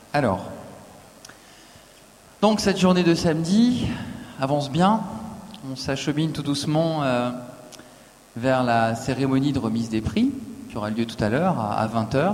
Alors, donc cette journée de samedi avance bien. On s'achemine tout doucement vers la cérémonie de remise des prix qui aura lieu tout à l'heure à 20h.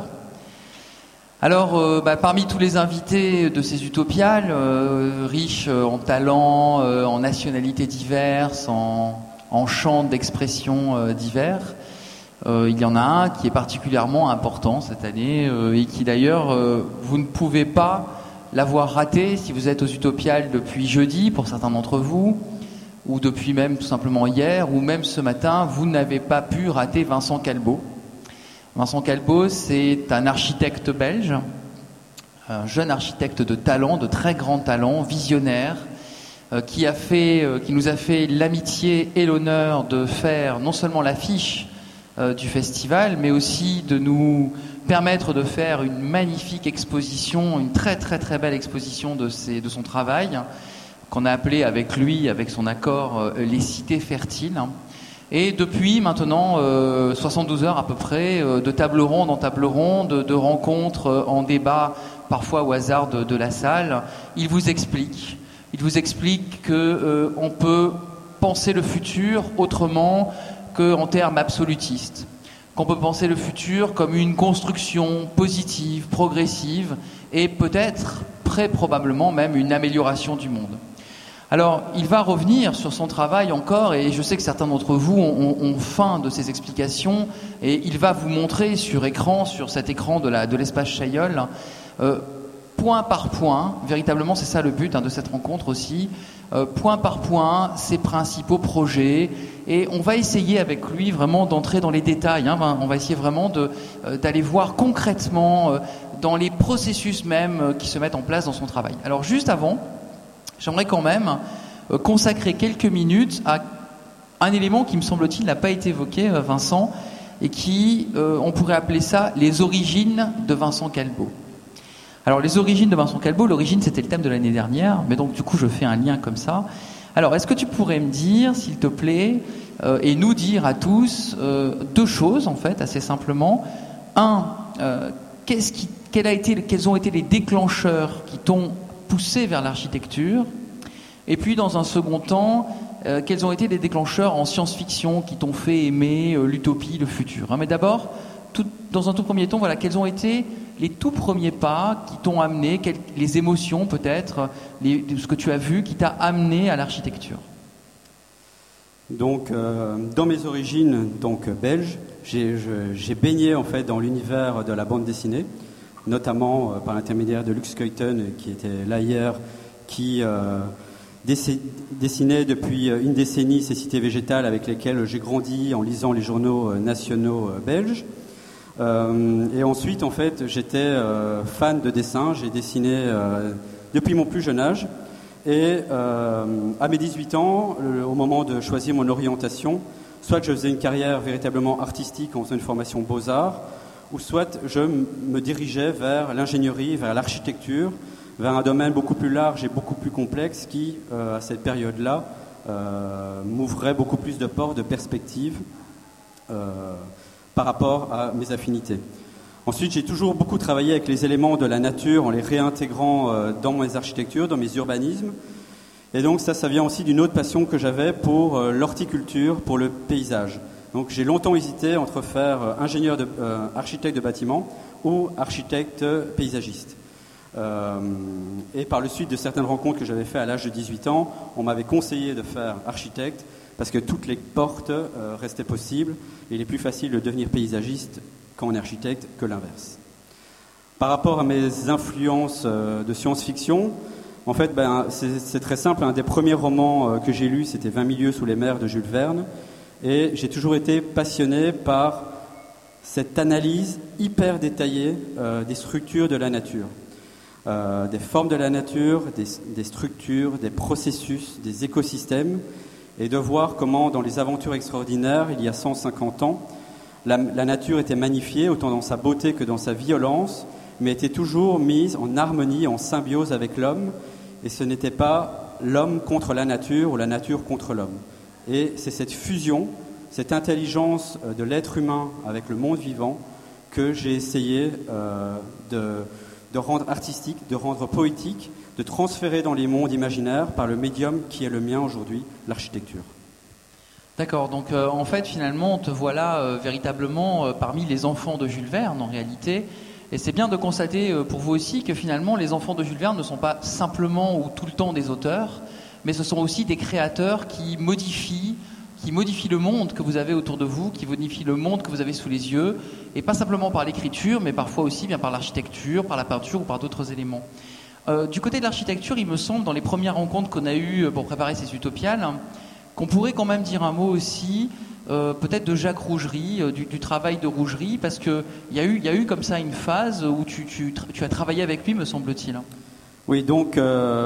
Alors, parmi tous les invités de ces utopiales, riches en talents, en nationalités diverses, en champs d'expression divers, il y en a un qui est particulièrement important cette année et qui d'ailleurs, vous ne pouvez pas l'avoir raté si vous êtes aux utopiales depuis jeudi pour certains d'entre vous, ou depuis même tout simplement hier, ou même ce matin, vous n'avez pas pu rater Vincent Calbeau. Vincent Calbeau, c'est un architecte belge, un jeune architecte de talent, de très grand talent, visionnaire, qui nous a fait l'amitié et l'honneur de faire non seulement l'affiche du festival, mais aussi de nous permettre de faire une magnifique exposition, une très très très belle exposition de son travail, qu'on a appelé avec lui, avec son accord, les cités fertiles. Et depuis maintenant 72 heures à peu près, de table ronde en table ronde, de rencontres en débat, parfois au hasard de la salle, il vous explique que on peut penser le futur autrement qu'en termes absolutistes, qu'on peut penser le futur comme une construction positive, progressive, et peut-être, très probablement même, une amélioration du monde. Alors, il va revenir sur son travail encore, et je sais que certains d'entre vous ont faim de ces explications, et il va vous montrer sur cet écran de l'espace Chailleul, point par point, véritablement c'est ça le but de cette rencontre aussi, point par point, ses principaux projets, et on va essayer avec lui vraiment d'entrer dans les détails, on va essayer vraiment d'aller voir concrètement dans les processus même qui se mettent en place dans son travail. Alors juste avant, j'aimerais quand même consacrer quelques minutes à un élément qui me semble-t-il n'a pas été évoqué, Vincent, et qui, on pourrait appeler ça les origines de Vincent Calbeau. Alors les origines de Vincent Calbeau, l'origine c'était le thème de l'année dernière, mais donc du coup je fais un lien comme ça. Alors est-ce que tu pourrais me dire, s'il te plaît, et nous dire à tous deux choses en fait, assez simplement. Un, quels ont été les déclencheurs qui t'ont poussé vers l'architecture, et puis dans un second temps, quels ont été les déclencheurs en science-fiction qui t'ont fait aimer l'utopie, le futur. Mais d'abord, dans un tout premier temps, voilà, quels ont été les tout premiers pas qui t'ont amené, les émotions peut-être, ce que tu as vu qui t'a amené à l'architecture. Donc, dans mes origines belges, j'ai baigné en fait dans l'univers de la bande dessinée, notamment par l'intermédiaire de Lux Keuten, qui était là hier, qui dessinait depuis une décennie ces cités végétales avec lesquelles j'ai grandi en lisant les journaux nationaux belges. Et ensuite, en fait, j'étais fan de dessin. J'ai dessiné depuis mon plus jeune âge. Et à mes 18 ans, au moment de choisir mon orientation, soit je faisais une carrière véritablement artistique en faisant une formation Beaux-Arts, ou soit je me dirigeais vers l'ingénierie, vers l'architecture, vers un domaine beaucoup plus large et beaucoup plus complexe qui, à cette période-là, m'ouvrait beaucoup plus de portes, de perspectives par rapport à mes affinités. Ensuite, j'ai toujours beaucoup travaillé avec les éléments de la nature en les réintégrant dans mes architectures, dans mes urbanismes. Et donc ça vient aussi d'une autre passion que j'avais pour l'horticulture, pour le paysage. Donc j'ai longtemps hésité entre faire architecte de bâtiment ou architecte paysagiste. Et par le suite de certaines rencontres que j'avais faites à l'âge de 18 ans, on m'avait conseillé de faire architecte parce que toutes les portes restaient possibles et il est plus facile de devenir paysagiste quand on est architecte que l'inverse. Par rapport à mes influences de science-fiction, en fait, c'est très simple. Un des premiers romans que j'ai lus, c'était 20 milieux sous les mers de Jules Verne. Et j'ai toujours été passionné par cette analyse hyper détaillée des structures de la nature. Des formes de la nature, des structures, des processus, des écosystèmes. Et de voir comment, dans les aventures extraordinaires, il y a 150 ans, la nature était magnifiée, autant dans sa beauté que dans sa violence, mais était toujours mise en harmonie, en symbiose avec l'homme. Et ce n'était pas l'homme contre la nature ou la nature contre l'homme. Et c'est cette fusion, cette intelligence de l'être humain avec le monde vivant que j'ai essayé de rendre artistique, de rendre poétique, de transférer dans les mondes imaginaires par le médium qui est le mien aujourd'hui, l'architecture. D'accord, donc en fait finalement on te voit là véritablement parmi les enfants de Jules Verne en réalité, et c'est bien de constater pour vous aussi que finalement les enfants de Jules Verne ne sont pas simplement ou tout le temps des auteurs, mais ce sont aussi des créateurs qui modifient le monde que vous avez autour de vous, qui modifient le monde que vous avez sous les yeux, et pas simplement par l'écriture, mais parfois aussi bien par l'architecture, par la peinture ou par d'autres éléments. Du côté de l'architecture, il me semble, dans les premières rencontres qu'on a eues pour préparer ces utopiales, qu'on pourrait quand même dire un mot aussi, peut-être de Jacques Rougerie, du travail de Rougerie, parce qu'il y a eu comme ça une phase où tu as travaillé avec lui, me semble-t-il. Oui, donc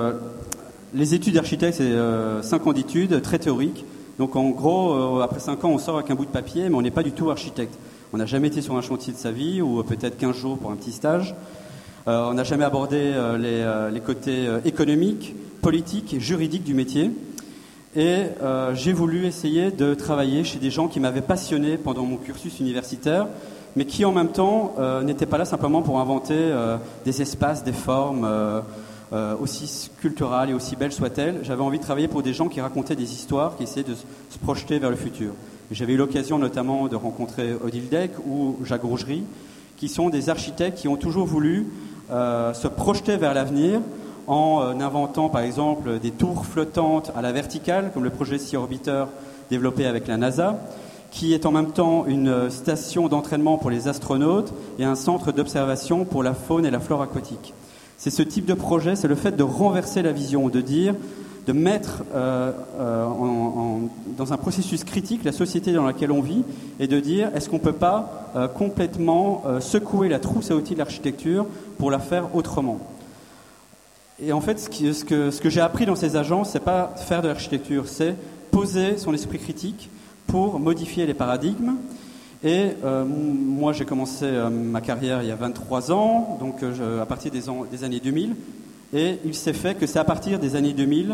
les études d'architecte, c'est 5 ans d'études, très théoriques. Donc en gros, après 5 ans, on sort avec un bout de papier, mais on n'est pas du tout architecte. On n'a jamais été sur un chantier de sa vie, ou peut-être 15 jours pour un petit stage. On n'a jamais abordé les côtés économiques, politiques et juridiques du métier. Et j'ai voulu essayer de travailler chez des gens qui m'avaient passionné pendant mon cursus universitaire, mais qui en même temps n'étaient pas là simplement pour inventer des espaces, des formes aussi sculpturales et aussi belles soient-elles. J'avais envie de travailler pour des gens qui racontaient des histoires, qui essayaient de se projeter vers le futur. J'avais eu l'occasion notamment de rencontrer Odile Deck ou Jacques Rougerie, qui sont des architectes qui ont toujours voulu se projeter vers l'avenir en inventant par exemple des tours flottantes à la verticale, comme le projet Sea Orbiter développé avec la NASA, qui est en même temps une station d'entraînement pour les astronautes et un centre d'observation pour la faune et la flore aquatique. C'est ce type de projet, c'est le fait de renverser la vision, de mettre dans un processus critique la société dans laquelle on vit et de dire est-ce qu'on ne peut pas complètement secouer la trousse à outils de l'architecture pour la faire autrement. Et en fait, ce que j'ai appris dans ces agences, c'est pas faire de l'architecture, c'est poser son esprit critique pour modifier les paradigmes. Et moi, j'ai commencé ma carrière il y a 23 ans, donc à partir des années 2000. Et il s'est fait que c'est à partir des années 2000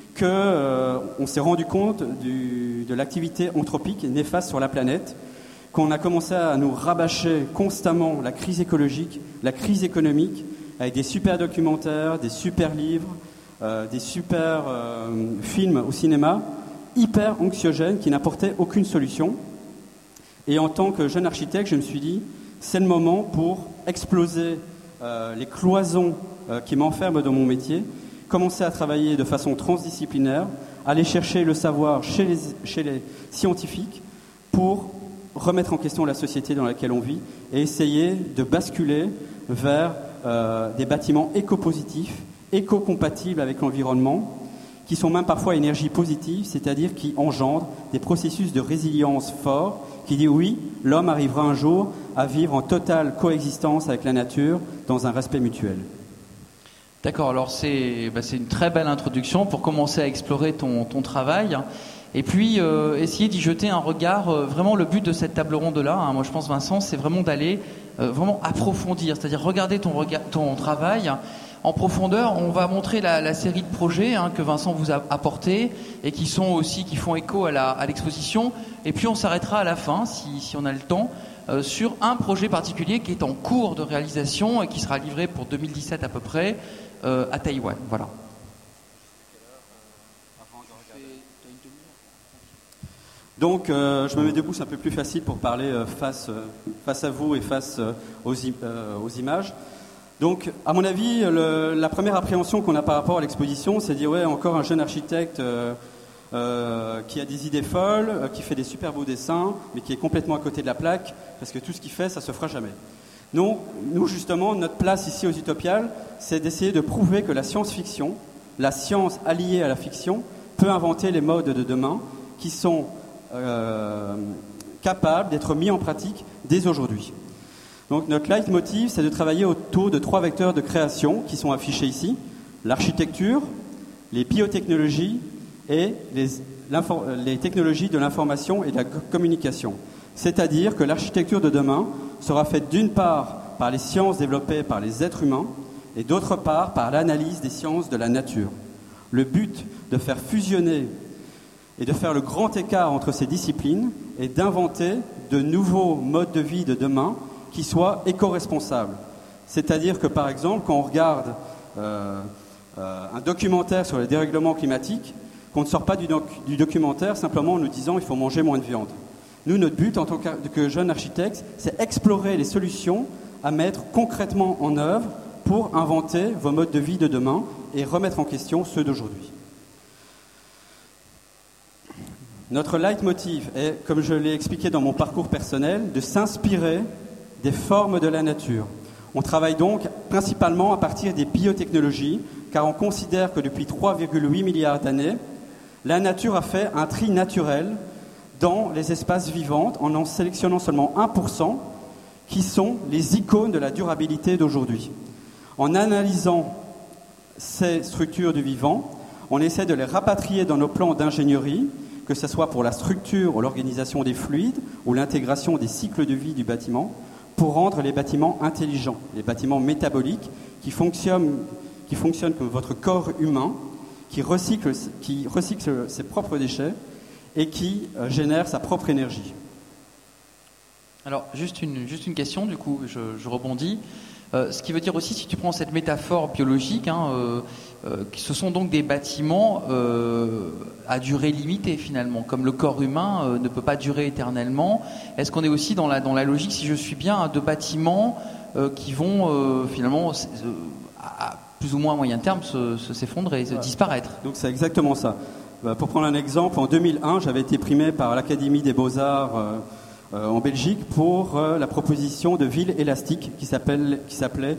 qu'on s'est rendu compte de l'activité anthropique néfaste sur la planète, qu'on a commencé à nous rabâcher constamment la crise écologique, la crise économique, avec des super documentaires, des super livres, des super films au cinéma, hyper anxiogènes, qui n'apportaient aucune solution. Et en tant que jeune architecte, je me suis dit, c'est le moment pour exploser les cloisons qui m'enferment dans mon métier, commencer à travailler de façon transdisciplinaire, aller chercher le savoir chez les scientifiques pour remettre en question la société dans laquelle on vit et essayer de basculer vers des bâtiments éco-positifs, éco-compatibles avec l'environnement, qui sont même parfois à énergie positive, c'est-à-dire qui engendrent des processus de résilience forts, qui dit oui, l'homme arrivera un jour à vivre en totale coexistence avec la nature dans un respect mutuel. D'accord, alors c'est une très belle introduction pour commencer à explorer ton travail. Et puis essayer d'y jeter un regard, vraiment le but de cette table ronde-là, moi je pense Vincent, c'est vraiment d'aller vraiment approfondir, c'est-à-dire regarder ton travail en profondeur. On va montrer la série de projets que Vincent vous a apportés et qui font écho à l'exposition. Et puis on s'arrêtera à la fin, si on a le temps, sur un projet particulier qui est en cours de réalisation et qui sera livré pour 2017 à peu près à Taïwan. Voilà. Donc je me mets debout, c'est un peu plus facile pour parler face à vous et face aux images. Donc, à mon avis, la première appréhension qu'on a par rapport à l'exposition, c'est de dire, ouais, encore un jeune architecte qui a des idées folles, qui fait des super beaux dessins, mais qui est complètement à côté de la plaque, parce que tout ce qu'il fait, ça se fera jamais. Non, nous, justement, notre place ici aux Utopiales, c'est d'essayer de prouver que la science-fiction, la science alliée à la fiction, peut inventer les modes de demain qui sont capables d'être mis en pratique dès aujourd'hui. Donc notre leitmotiv, c'est de travailler autour de 3 vecteurs de création qui sont affichés ici: l'architecture, les biotechnologies et les technologies de l'information et de la communication. C'est-à-dire que l'architecture de demain sera faite d'une part par les sciences développées par les êtres humains et d'autre part par l'analyse des sciences de la nature. Le but de faire fusionner et de faire le grand écart entre ces disciplines est d'inventer de nouveaux modes de vie de demain qui soient éco-responsables, C'est-à-dire que, par exemple, quand on regarde un documentaire sur le dérèglement climatique, qu'on ne sort pas du documentaire simplement en nous disant qu'il faut manger moins de viande. Nous, notre but en tant que jeunes architectes, c'est explorer les solutions à mettre concrètement en œuvre pour inventer vos modes de vie de demain et remettre en question ceux d'aujourd'hui. Notre leitmotiv est, comme je l'ai expliqué dans mon parcours personnel, de s'inspirer des formes de la nature. On travaille donc principalement à partir des biotechnologies, car on considère que depuis 3,8 milliards d'années, la nature a fait un tri naturel dans les espaces vivants en sélectionnant seulement 1% qui sont les icônes de la durabilité d'aujourd'hui. En analysant ces structures du vivant, on essaie de les rapatrier dans nos plans d'ingénierie, que ce soit pour la structure ou l'organisation des fluides ou l'intégration des cycles de vie du bâtiment, pour rendre les bâtiments intelligents, les bâtiments métaboliques qui fonctionnent comme votre corps humain, qui recycle ses propres déchets et qui génère sa propre énergie. Alors, juste une question, du coup, je rebondis. Ce qui veut dire aussi, si tu prends cette métaphore biologique, ce sont donc des bâtiments à durée limitée finalement, comme le corps humain ne peut pas durer éternellement. Est-ce qu'on est aussi dans la logique, si je suis bien, de bâtiments qui vont finalement à plus ou moins à moyen terme s'effondrer, se disparaître? Donc c'est exactement ça. Pour prendre un exemple, en 2001, j'avais été primé par l'Académie des Beaux-Arts en Belgique pour la proposition de ville élastique qui s'appelait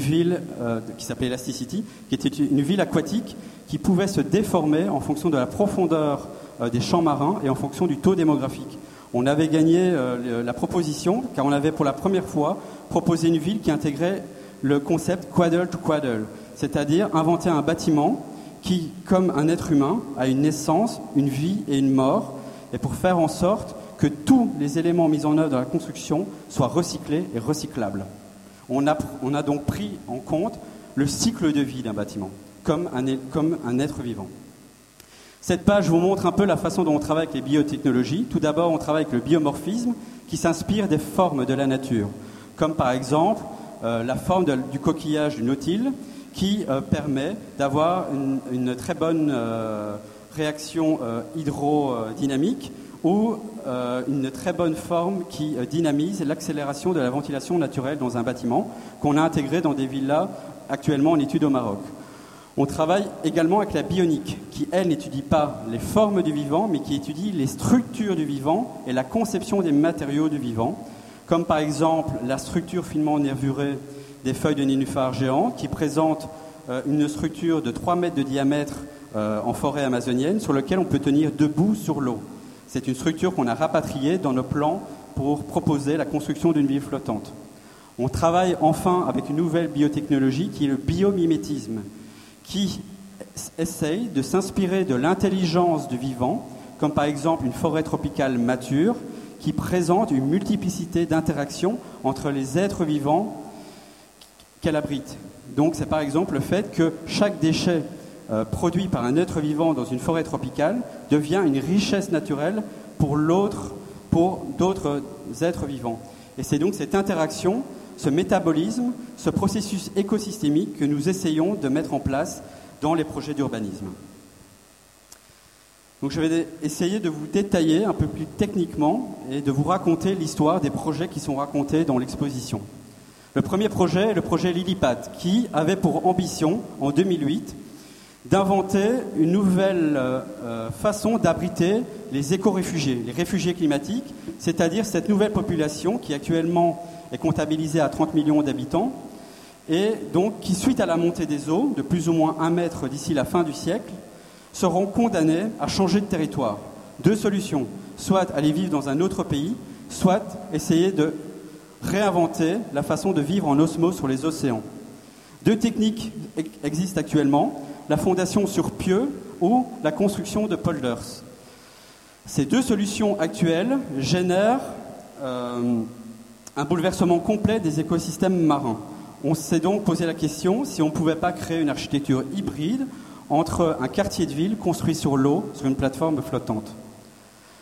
Elasticity, qui était une ville aquatique qui pouvait se déformer en fonction de la profondeur des champs marins et en fonction du taux démographique. On avait gagné la proposition car on avait pour la première fois proposé une ville qui intégrait le concept cradle to cradle, c'est-à-dire inventer un bâtiment qui, comme un être humain, a une naissance, une vie et une mort, et pour faire en sorte que tous les éléments mis en œuvre dans la construction soient recyclés et recyclables. On a donc pris en compte le cycle de vie d'un bâtiment, comme un être vivant. Cette page vous montre un peu la façon dont on travaille avec les biotechnologies. Tout d'abord, on travaille avec le biomorphisme, qui s'inspire des formes de la nature, comme par exemple la forme du coquillage du nautile, qui permet d'avoir une très bonne réaction hydrodynamique ou une très bonne forme qui dynamise l'accélération de la ventilation naturelle dans un bâtiment qu'on a intégré dans des villas actuellement en étude au Maroc. On travaille également avec la bionique, qui, elle, n'étudie pas les formes du vivant, mais qui étudie les structures du vivant et la conception des matériaux du vivant, comme par exemple la structure finement nervurée des feuilles de nénuphar géantes, qui présente une structure de 3 mètres de diamètre en forêt amazonienne, sur laquelle on peut tenir debout sur l'eau. C'est une structure qu'on a rapatriée dans nos plans pour proposer la construction d'une ville flottante. On travaille enfin avec une nouvelle biotechnologie qui est le biomimétisme, qui essaye de s'inspirer de l'intelligence du vivant, comme par exemple une forêt tropicale mature, qui présente une multiplicité d'interactions entre les êtres vivants qu'elle abrite. Donc c'est par exemple le fait que chaque déchet produit par un être vivant dans une forêt tropicale devient une richesse naturelle pour d'autres êtres vivants. Et c'est donc cette interaction, ce métabolisme, ce processus écosystémique que nous essayons de mettre en place dans les projets d'urbanisme. Donc je vais essayer de vous détailler un peu plus techniquement et de vous raconter l'histoire des projets qui sont racontés dans l'exposition. Le premier projet est le projet Lillipad, qui avait pour ambition, en 2008, d'inventer une nouvelle façon d'abriter les éco-réfugiés, les réfugiés climatiques, c'est-à-dire cette nouvelle population qui actuellement est comptabilisée à 30 millions d'habitants et donc qui, suite à la montée des eaux, de plus ou moins 1 mètre d'ici la fin du siècle, seront condamnés à changer de territoire. 2 solutions, soit aller vivre dans un autre pays, soit essayer de réinventer la façon de vivre en osmose sur les océans. 2 techniques existent actuellement, la fondation sur pieux ou la construction de polders. Ces 2 solutions actuelles génèrent un bouleversement complet des écosystèmes marins. On s'est donc posé la question si on ne pouvait pas créer une architecture hybride entre un quartier de ville construit sur l'eau, sur une plateforme flottante.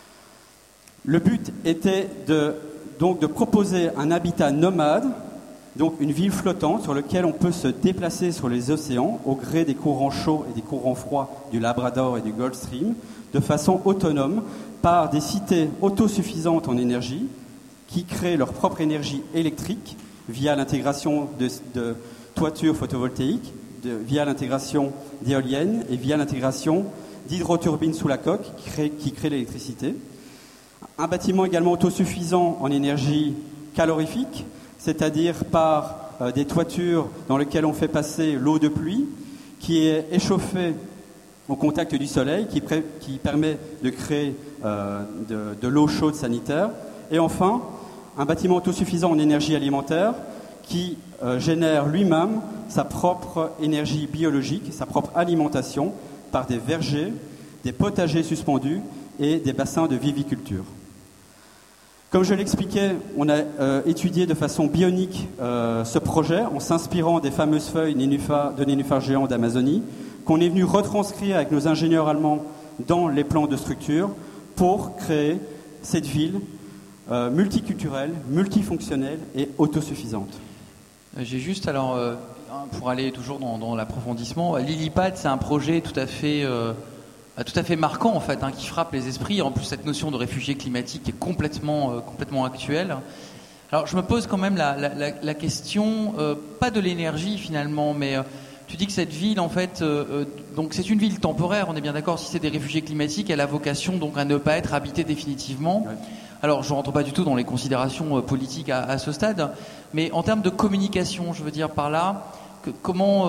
Le but était donc de proposer un habitat nomade Donc une ville flottante sur laquelle on peut se déplacer sur les océans au gré des courants chauds et des courants froids du Labrador et du Gulf Stream de façon autonome par des cités autosuffisantes en énergie qui créent leur propre énergie électrique via l'intégration de toitures photovoltaïques, via l'intégration d'éoliennes et via l'intégration d'hydroturbines sous la coque qui créent l'électricité. Un bâtiment également autosuffisant en énergie calorifique, c'est-à-dire par des toitures dans lesquelles on fait passer l'eau de pluie qui est échauffée au contact du soleil, qui permet de créer de l'eau chaude sanitaire. Et enfin, un bâtiment autosuffisant en énergie alimentaire qui génère lui-même sa propre énergie biologique, sa propre alimentation par des vergers, des potagers suspendus et des bassins de viviculture. Comme je l'expliquais, on a étudié de façon bionique ce projet en s'inspirant des fameuses feuilles de nénuphars géants d'Amazonie qu'on est venu retranscrire avec nos ingénieurs allemands dans les plans de structure pour créer cette ville multiculturelle, multifonctionnelle et autosuffisante. J'ai juste, alors, pour aller toujours dans l'approfondissement, Lily-Pad, c'est un projet tout à fait marquant en fait, qui frappe les esprits. En plus, cette notion de réfugié climatique est complètement actuelle. Alors, je me pose quand même la question, pas de l'énergie finalement, mais tu dis que cette ville, en fait, donc c'est une ville temporaire. On est bien d'accord. Si c'est des réfugiés climatiques, elle a vocation donc à ne pas être habitée définitivement. Ouais. Alors, je ne rentre pas du tout dans les considérations politiques à ce stade, mais en termes de communication, je veux dire par là, comment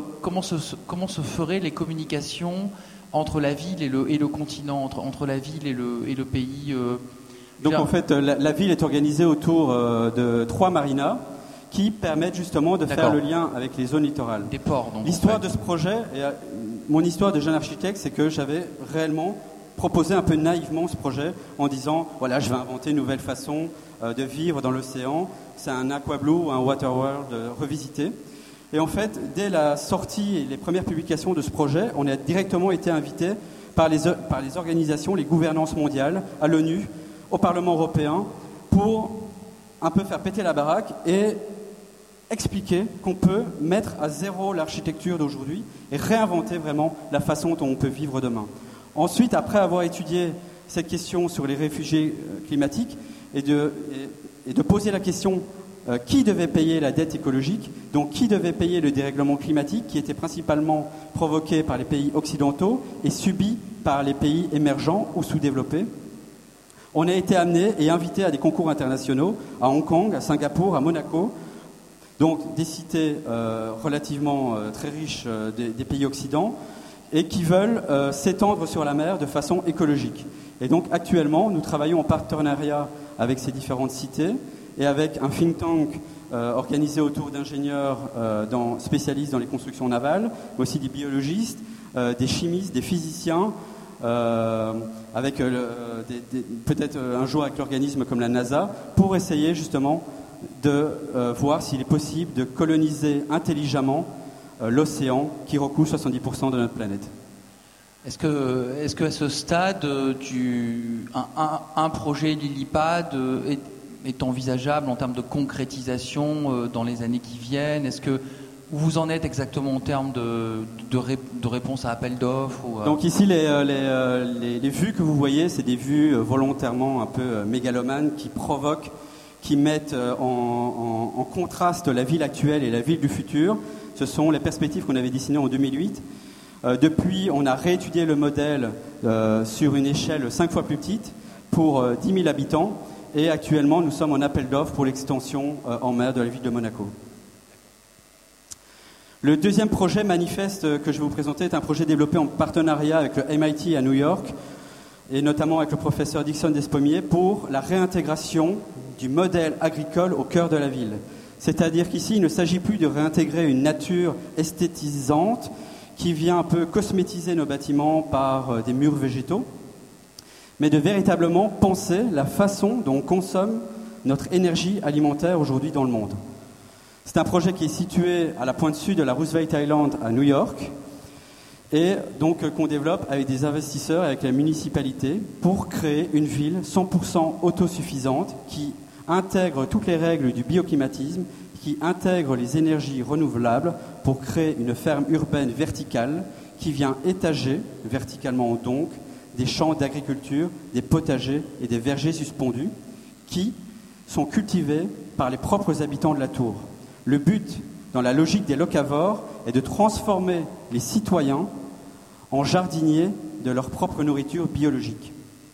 se feraient les communications entre la ville et le continent, entre la ville et le pays Donc en fait, la ville est organisée autour de 3 marinas qui permettent justement de faire le lien avec les zones littorales. Des ports, donc. L'histoire de ce projet, mon histoire de jeune architecte, c'est que j'avais réellement proposé un peu naïvement ce projet en disant, voilà, je vais inventer une nouvelle façon de vivre dans l'océan. C'est un aquablue ou un waterworld revisité. Et en fait, dès la sortie et les premières publications de ce projet, on a directement été invité par les organisations, les gouvernances mondiales, à l'ONU, au Parlement européen, pour un peu faire péter la baraque et expliquer qu'on peut mettre à zéro l'architecture d'aujourd'hui et réinventer vraiment la façon dont on peut vivre demain. Ensuite, après avoir étudié cette question sur les réfugiés climatiques et de poser la question qui devait payer la dette écologique, donc qui devait payer le dérèglement climatique qui était principalement provoqué par les pays occidentaux et subi par les pays émergents ou sous-développés. On a été amené et invité à des concours internationaux à Hong Kong, à Singapour, à Monaco, donc des cités relativement très riches des pays occidentaux et qui veulent s'étendre sur la mer de façon écologique. Et donc actuellement, nous travaillons en partenariat avec ces différentes cités et avec un think tank organisé autour d'ingénieurs spécialistes dans les constructions navales, mais aussi des biologistes, des chimistes, des physiciens, avec peut-être un jour avec l'organisme comme la NASA, pour essayer justement de voir s'il est possible de coloniser intelligemment l'océan qui recouvre 70% de notre planète. Est-ce que à ce stade, un projet Lily-Pad est envisageable en termes de concrétisation dans les années qui viennent? Est-ce que où vous en êtes exactement en termes de réponse à appel d'offres Donc ici, les vues que vous voyez, c'est des vues volontairement un peu mégalomanes qui mettent en contraste la ville actuelle et la ville du futur. Ce sont les perspectives qu'on avait dessinées en 2008. Depuis, on a réétudié le modèle sur une échelle 5 fois plus petite pour 10 000 habitants. Et actuellement, nous sommes en appel d'offres pour l'extension en mer de la ville de Monaco. Le deuxième projet manifeste que je vais vous présenter est un projet développé en partenariat avec le MIT à New York et notamment avec le professeur Dixon Despommier pour la réintégration du modèle agricole au cœur de la ville. C'est-à-dire qu'ici, il ne s'agit plus de réintégrer une nature esthétisante qui vient un peu cosmétiser nos bâtiments par des murs végétaux, mais de véritablement penser la façon dont on consomme notre énergie alimentaire aujourd'hui dans le monde. C'est un projet qui est situé à la pointe sud de la Roosevelt Island à New York et donc qu'on développe avec des investisseurs et avec la municipalité pour créer une ville 100% autosuffisante qui intègre toutes les règles du bioclimatisme, qui intègre les énergies renouvelables pour créer une ferme urbaine verticale qui vient étager, verticalement donc, des champs d'agriculture, des potagers et des vergers suspendus qui sont cultivés par les propres habitants de la tour. Le but, dans la logique des locavores, est de transformer les citoyens en jardiniers de leur propre nourriture biologique.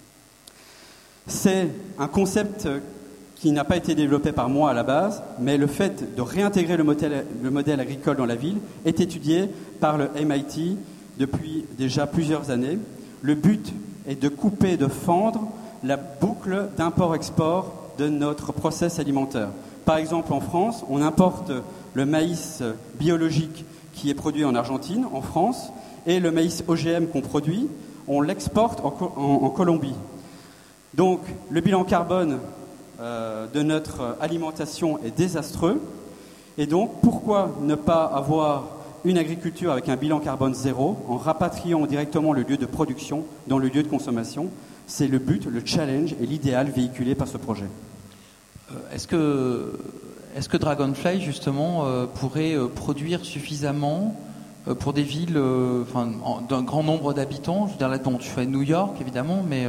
C'est un concept qui n'a pas été développé par moi à la base, mais le fait de réintégrer le modèle agricole dans la ville est étudié par le MIT depuis déjà plusieurs années. Le but est de couper, de fendre la boucle d'import-export de notre process alimentaire. Par exemple, en France, on importe le maïs biologique qui est produit en Argentine, en France, et le maïs OGM qu'on produit, on l'exporte en Colombie. Donc, le bilan carbone de notre alimentation est désastreux. Et donc, pourquoi ne pas avoir une agriculture avec un bilan carbone zéro en rapatriant directement le lieu de production dans le lieu de consommation? C'est le but, le challenge et l'idéal véhiculé par ce projet. Est-ce que Dragonfly, justement, pourrait produire suffisamment pour des villes d'un grand nombre d'habitants? Je veux dire, là, tu fais New York, évidemment, mais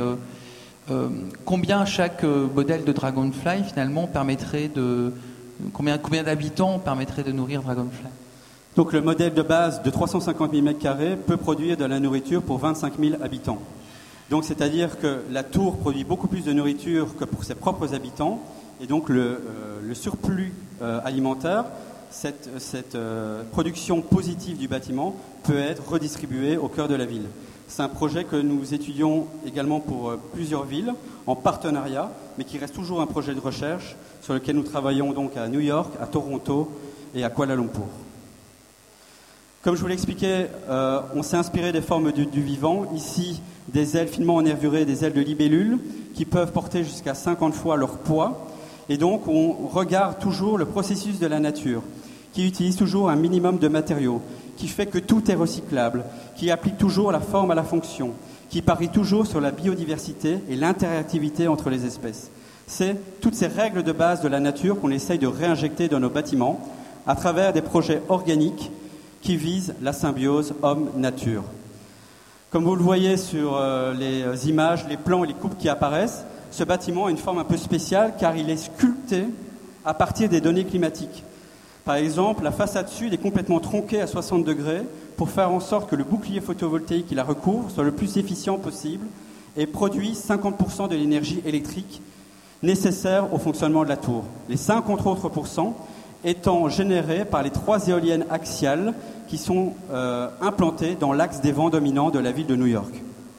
combien chaque modèle de Dragonfly, finalement, permettrait de... Combien d'habitants permettrait de nourrir Dragonfly? Donc le modèle de base de 350 000 m² peut produire de la nourriture pour 25 000 habitants. Donc c'est-à-dire que la tour produit beaucoup plus de nourriture que pour ses propres habitants, et donc le surplus alimentaire, cette production positive du bâtiment peut être redistribuée au cœur de la ville. C'est un projet que nous étudions également pour plusieurs villes en partenariat, mais qui reste toujours un projet de recherche sur lequel nous travaillons donc à New York, à Toronto et à Kuala Lumpur. Comme je vous l'expliquais, on s'est inspiré des formes du vivant. Ici, des ailes finement nervurées, des ailes de libellules qui peuvent porter jusqu'à 50 fois leur poids. Et donc, on regarde toujours le processus de la nature, qui utilise toujours un minimum de matériaux, qui fait que tout est recyclable, qui applique toujours la forme à la fonction, qui parie toujours sur la biodiversité et l'interactivité entre les espèces. C'est toutes ces règles de base de la nature qu'on essaye de réinjecter dans nos bâtiments à travers des projets organiques qui visent la symbiose homme-nature. Comme vous le voyez sur les images, les plans et les coupes qui apparaissent, ce bâtiment a une forme un peu spéciale car il est sculpté à partir des données climatiques. Par exemple, la façade sud est complètement tronquée à 60 degrés pour faire en sorte que le bouclier photovoltaïque qui la recouvre soit le plus efficient possible et produit 50% de l'énergie électrique nécessaire au fonctionnement de la tour. Les 50 autres pourcents étant générés par les 3 éoliennes axiales qui sont implantées dans l'axe des vents dominants de la ville de New York.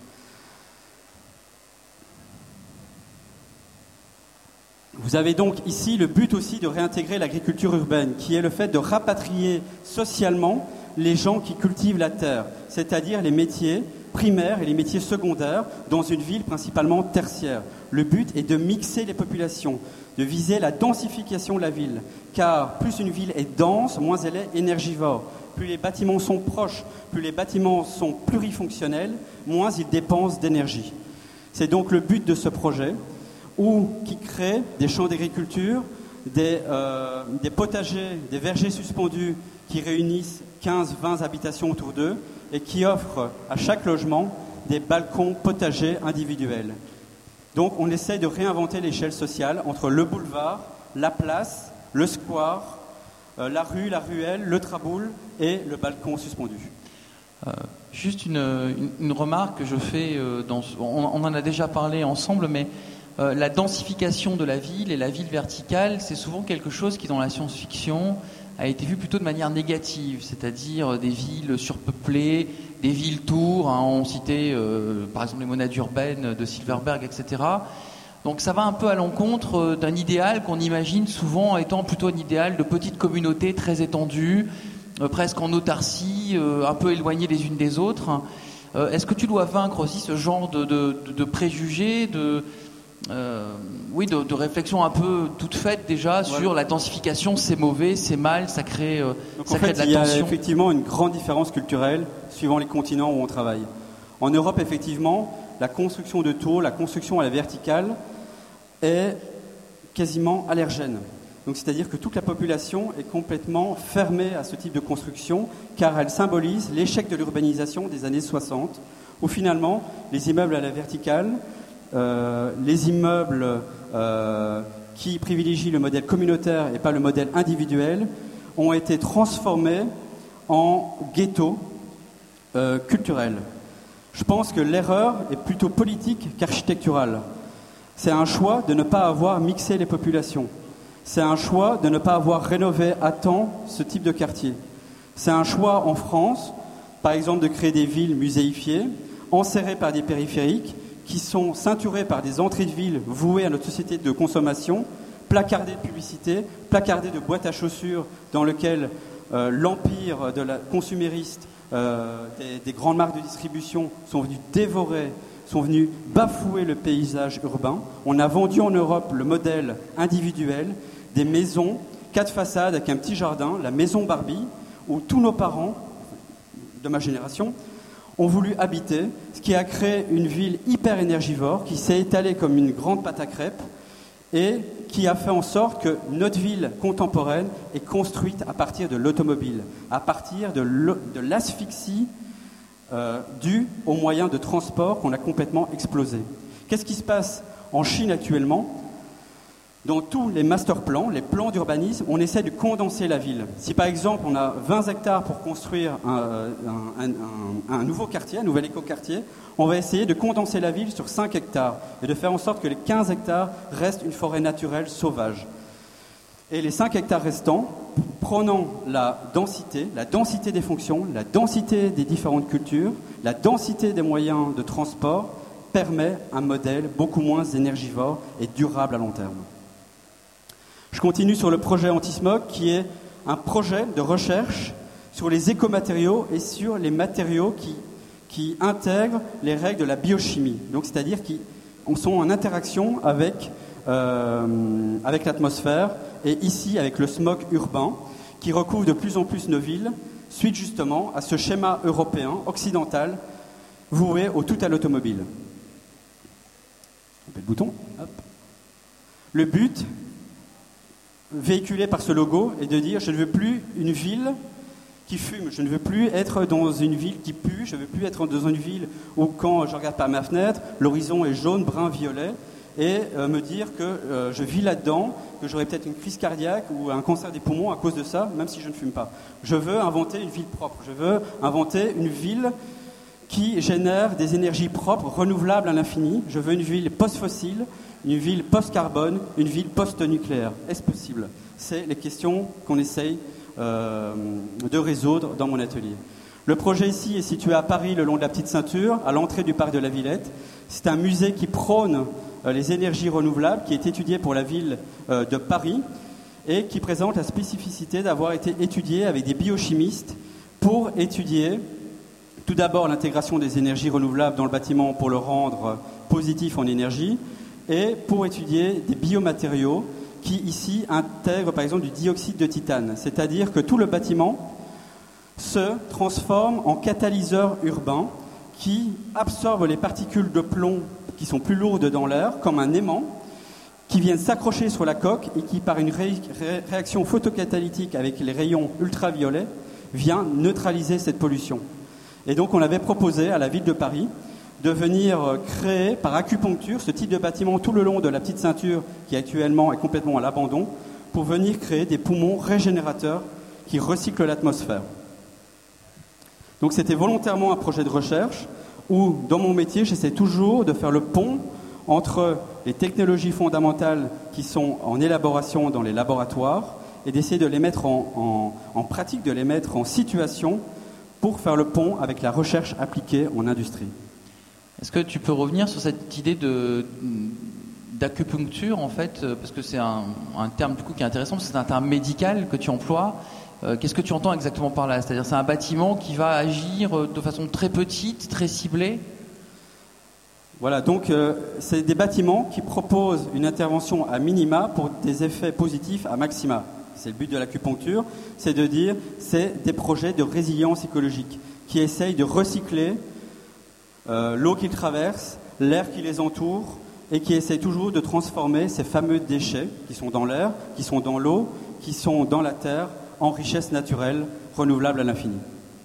Vous avez donc ici le but aussi de réintégrer l'agriculture urbaine, qui est le fait de rapatrier socialement les gens qui cultivent la terre, c'est-à-dire les métiers primaires et les métiers secondaires dans une ville principalement tertiaire. Le but est de mixer les populations, de viser la densification de la ville, car plus une ville est dense, moins elle est énergivore. Plus les bâtiments sont proches, plus les bâtiments sont plurifonctionnels, moins ils dépensent d'énergie. C'est donc le but de ce projet, qui crée des champs d'agriculture, des potagers, des vergers suspendus qui réunissent 15-20 habitations autour d'eux et qui offrent à chaque logement des balcons potagers individuels. Donc on essaye de réinventer l'échelle sociale entre le boulevard, la place, le square, la rue, la ruelle, le traboul et le balcon suspendu. Juste une remarque que je fais, on en a déjà parlé ensemble, mais la densification de la ville et la ville verticale, c'est souvent quelque chose qui, dans la science-fiction, a été vu plutôt de manière négative, c'est-à-dire des villes surpeuplées, des villes tours, on citait par exemple les monades urbaines de Silverberg, etc. Donc ça va un peu à l'encontre d'un idéal qu'on imagine souvent étant plutôt un idéal de petites communautés très étendues, presque en autarcie, un peu éloignées les unes des autres. Est-ce que tu dois vaincre aussi ce genre de préjugés, de réflexion un peu toute faite déjà sur la densification, c'est mauvais, c'est mal, ça crée de la tension. Il y a effectivement une grande différence culturelle suivant les continents où on travaille. En Europe, effectivement, la construction de tours, la construction à la verticale est quasiment allergène. Donc c'est-à-dire que toute la population est complètement fermée à ce type de construction, car elle symbolise l'échec de l'urbanisation des années 60, où finalement les immeubles à la verticale, les immeubles qui privilégient le modèle communautaire et pas le modèle individuel, ont été transformés en ghettos culturels. Je pense que l'erreur est plutôt politique qu'architecturale. C'est un choix de ne pas avoir mixé les populations. C'est un choix de ne pas avoir rénové à temps ce type de quartier. C'est un choix en France, par exemple, de créer des villes muséifiées, enserrées par des périphériques, qui sont ceinturées par des entrées de ville vouées à notre société de consommation, placardées de publicité, placardées de boîtes à chaussures dans lesquelles l'empire de la consumériste des grandes marques de distribution sont venus dévorer, sont venus bafouer le paysage urbain. On a vendu en Europe le modèle individuel des maisons, 4 façades avec un petit jardin, la maison Barbie, où tous nos parents de ma génération ont voulu habiter, ce qui a créé une ville hyper énergivore qui s'est étalée comme une grande pâte à crêpes et qui a fait en sorte que notre ville contemporaine est construite à partir de l'automobile, à partir de l'asphyxie due aux moyens de transport qu'on a complètement explosé. Qu'est-ce qui se passe en Chine actuellement ? Dans tous les master plans, les plans d'urbanisme, on essaie de condenser la ville. Si par exemple on a 20 hectares pour construire un nouveau quartier, un nouvel écoquartier, on va essayer de condenser la ville sur 5 hectares et de faire en sorte que les 15 hectares restent une forêt naturelle sauvage. Et les 5 hectares restants, prenant la densité des fonctions, la densité des différentes cultures, la densité des moyens de transport, permet un modèle beaucoup moins énergivore et durable à long terme. Je continue sur le projet Anti-Smog, qui est un projet de recherche sur les écomatériaux et sur les matériaux qui intègrent les règles de la biochimie. Donc, c'est-à-dire qui sont en interaction avec l'atmosphère et ici avec le smog urbain qui recouvre de plus en plus nos villes, suite justement à ce schéma européen, occidental, voué au tout à l'automobile. On met le bouton. Hop. Le but véhiculé par ce logo est de dire je ne veux plus une ville qui fume, je ne veux plus être dans une ville qui pue, je ne veux plus être dans une ville où quand je regarde par ma fenêtre, l'horizon est jaune, brun, violet, et me dire que je vis là-dedans, que j'aurai peut-être une crise cardiaque ou un cancer des poumons à cause de ça, même si je ne fume pas. Je veux inventer une ville propre, je veux inventer une ville qui génère des énergies propres, renouvelables à l'infini. Je veux une ville post-fossile, une ville post-carbone, une ville post-nucléaire. Est-ce possible ? C'est les questions qu'on essaye de résoudre dans mon atelier. Le projet ici est situé à Paris, le long de la Petite Ceinture, à l'entrée du parc de la Villette. C'est un musée qui prône les énergies renouvelables, qui est étudié pour la ville de Paris et qui présente la spécificité d'avoir été étudié avec des biochimistes pour étudier tout d'abord l'intégration des énergies renouvelables dans le bâtiment pour le rendre positif en énergie et pour étudier des biomatériaux qui ici intègrent par exemple du dioxyde de titane. C'est-à-dire que tout le bâtiment se transforme en catalyseur urbain qui absorbe les particules de plomb qui sont plus lourdes dans l'air comme un aimant qui viennent s'accrocher sur la coque et qui par une réaction photocatalytique avec les rayons ultraviolets vient neutraliser cette pollution. Et donc on avait proposé à la ville de Paris de venir créer par acupuncture ce type de bâtiment tout le long de la Petite Ceinture qui actuellement est complètement à l'abandon pour venir créer des poumons régénérateurs qui recyclent l'atmosphère. Donc c'était volontairement un projet de recherche où dans mon métier j'essaie toujours de faire le pont entre les technologies fondamentales qui sont en élaboration dans les laboratoires et d'essayer de les mettre en pratique, de les mettre en situation pour faire le pont avec la recherche appliquée en industrie. Est-ce que tu peux revenir sur cette idée d'acupuncture, en fait, parce que c'est un terme du coup qui est intéressant, parce que c'est un terme médical que tu emploies. Qu'est-ce que tu entends exactement par là ? C'est-à-dire c'est un bâtiment qui va agir de façon très petite, très ciblée ? Voilà, donc c'est des bâtiments qui proposent une intervention à minima pour des effets positifs à maxima. C'est le but de l'acupuncture, c'est de dire c'est des projets de résilience écologique qui essayent de recycler l'eau qu'ils traversent, l'air qui les entoure, et qui essaie toujours de transformer ces fameux déchets qui sont dans l'air, qui sont dans l'eau, qui sont dans la terre, en richesse naturelle, renouvelable à l'infini.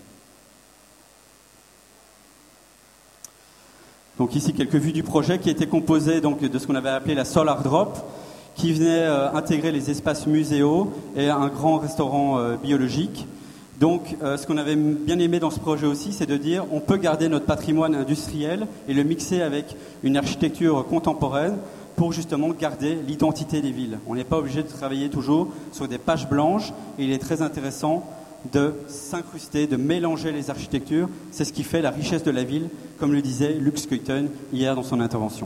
Donc ici, quelques vues du projet qui était composé donc, de ce qu'on avait appelé la Solar Drop, qui venait intégrer les espaces muséaux et un grand restaurant biologique. Donc ce qu'on avait bien aimé dans ce projet aussi, c'est de dire on peut garder notre patrimoine industriel et le mixer avec une architecture contemporaine pour justement garder l'identité des villes. On n'est pas obligé de travailler toujours sur des pages blanches et il est très intéressant de s'incruster, de mélanger les architectures. C'est ce qui fait la richesse de la ville, comme le disait Lux Skeuten hier dans son intervention.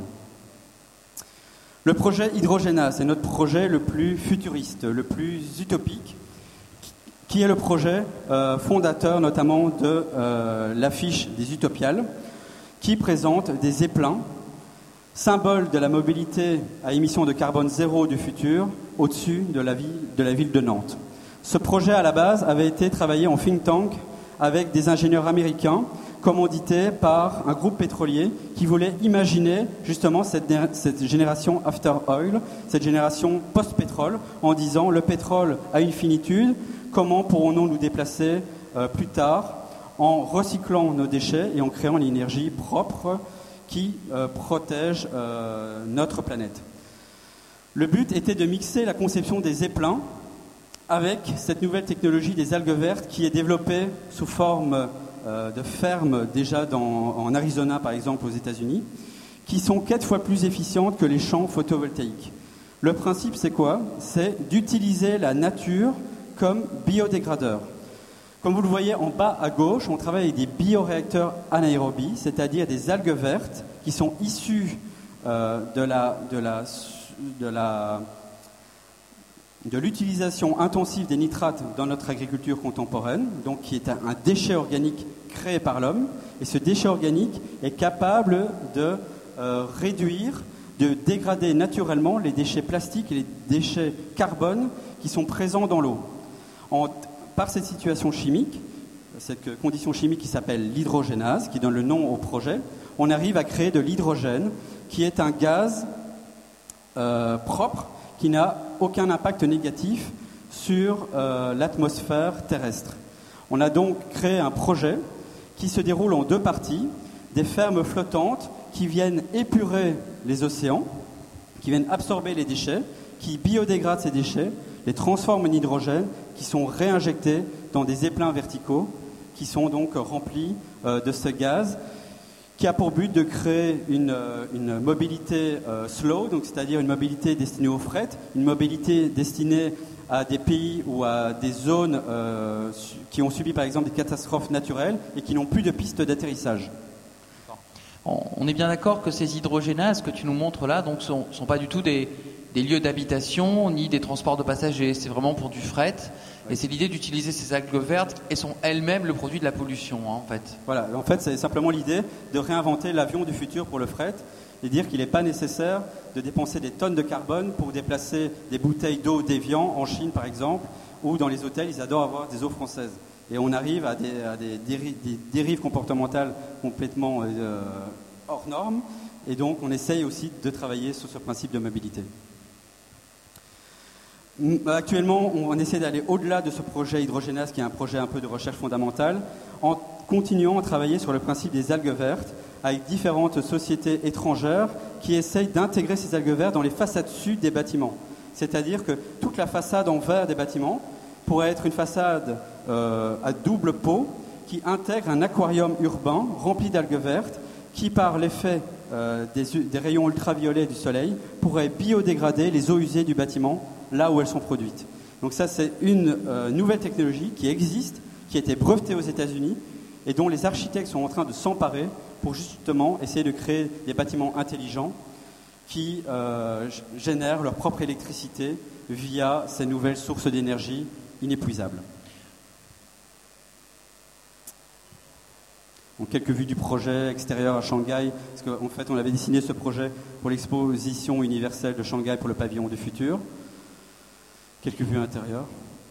Le projet Hydrogénase, c'est notre projet le plus futuriste, le plus utopique, qui est le projet fondateur notamment de l'affiche des Utopiales, qui présente des zeppelins, symbole de la mobilité à émissions de carbone zéro du futur, au-dessus de la ville de Nantes. Ce projet, à la base, avait été travaillé en think tank avec des ingénieurs américains, commandité par un groupe pétrolier qui voulait imaginer justement cette génération after oil, cette génération post-pétrole, en disant le pétrole a une finitude, comment pourrons-nous nous déplacer plus tard en recyclant nos déchets et en créant l'énergie propre qui protège notre planète. Le but était de mixer la conception des zeppelins avec cette nouvelle technologie des algues vertes qui est développée sous forme de fermes déjà en Arizona par exemple aux États-Unis, qui sont 4 fois plus efficientes que les champs photovoltaïques. Le principe c'est quoi ? C'est d'utiliser la nature comme biodégradeur. Comme vous le voyez en bas à gauche, on travaille avec des bioréacteurs anaérobies, c'est-à-dire des algues vertes qui sont issues de l'utilisation intensive des nitrates dans notre agriculture contemporaine, donc qui est un déchet organique créé par l'homme. Et ce déchet organique est capable de réduire, de dégrader naturellement les déchets plastiques et les déchets carbone qui sont présents dans l'eau. Par cette situation chimique, cette condition chimique qui s'appelle l'hydrogénase, qui donne le nom au projet, on arrive à créer de l'hydrogène, qui est un gaz propre, qui n'a aucun impact négatif sur l'atmosphère terrestre. On a donc créé un projet qui se déroule en 2 parties, des fermes flottantes qui viennent épurer les océans, qui viennent absorber les déchets, qui biodégradent ces déchets, les transforment en hydrogène, qui sont réinjectés dans des zeppelins verticaux, qui sont donc remplis de ce gaz, qui a pour but de créer une mobilité slow, donc c'est-à-dire une mobilité destinée au fret, une mobilité destinée à des pays ou à des zones qui ont subi par exemple des catastrophes naturelles et qui n'ont plus de pistes d'atterrissage. On est bien d'accord que ces hydrogénases que tu nous montres là donc sont pas du tout des lieux d'habitation ni des transports de passagers, c'est vraiment pour du fret. Et c'est l'idée d'utiliser ces algues vertes et sont elles-mêmes le produit de la pollution, hein, en fait. Voilà, en fait, c'est simplement l'idée de réinventer l'avion du futur pour le fret et dire qu'il n'est pas nécessaire de dépenser des tonnes de carbone pour déplacer des bouteilles d'eau déviant en Chine, par exemple, ou dans les hôtels, ils adorent avoir des eaux françaises. Et on arrive à des dérives comportementales complètement hors normes. Et donc, on essaye aussi de travailler sur ce principe de mobilité. Actuellement, on essaie d'aller au-delà de ce projet hydrogénase, qui est un projet un peu de recherche fondamentale, en continuant à travailler sur le principe des algues vertes, avec différentes sociétés étrangères qui essayent d'intégrer ces algues vertes dans les façades sud des bâtiments. C'est-à-dire que toute la façade en verre des bâtiments pourrait être une façade à double pot qui intègre un aquarium urbain rempli d'algues vertes qui, par l'effet des rayons ultraviolets du soleil, pourrait biodégrader les eaux usées du bâtiment là où elles sont produites. Donc ça, c'est une nouvelle technologie qui existe, qui a été brevetée aux États-Unis et dont les architectes sont en train de s'emparer pour justement essayer de créer des bâtiments intelligents qui génèrent leur propre électricité via ces nouvelles sources d'énergie inépuisables. Donc, quelques vues du projet extérieur à Shanghai, parce qu'en fait on avait dessiné ce projet pour l'exposition universelle de Shanghai pour le pavillon du futur. Quelques vues intérieures.